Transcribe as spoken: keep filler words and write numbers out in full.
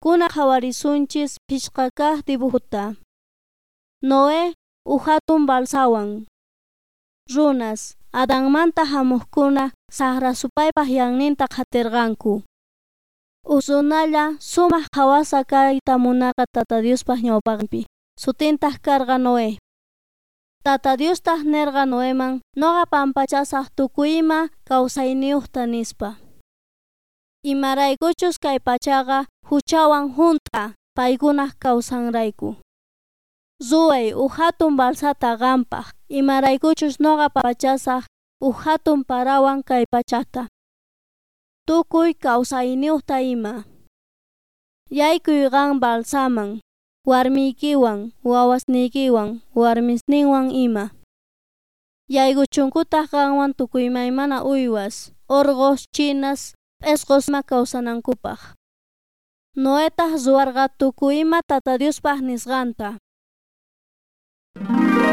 Kuna hawarisunchis pishqakaq dibujuta. Noé uhatun balsawan. Runas Adanmanta hamuqkuna sahra supaypaq yanninta qatirqanku. Usunalla sumaq hawasa kayta munarqa Tata Diospaq ñawpaqpi. Sutintaq karqa Noé. Tata Diostaq nirqa Noeman noqa pampachasaq tukuyma kawsayniyuqta nispa. Imaraykuchus kay pachaqa huchawan hunt'a paykunaq kawsanrayku. Zuay uhatun balsata qampaq imaraykuchus noqa pachasaq uhatun parawan kay pachata. Tukuy kawsayniyuqta ima. Yaykuy qan balsaman warmiykiwan, wawasniykiwan, warmisninwan ima. Yaykuchunkutaq qanwan tukuymaymana uywas, urqus, chinas, p'isqusma kawsanankupaq. Noetaq suwarqa tukuyma Tata Diospaq nisqanta.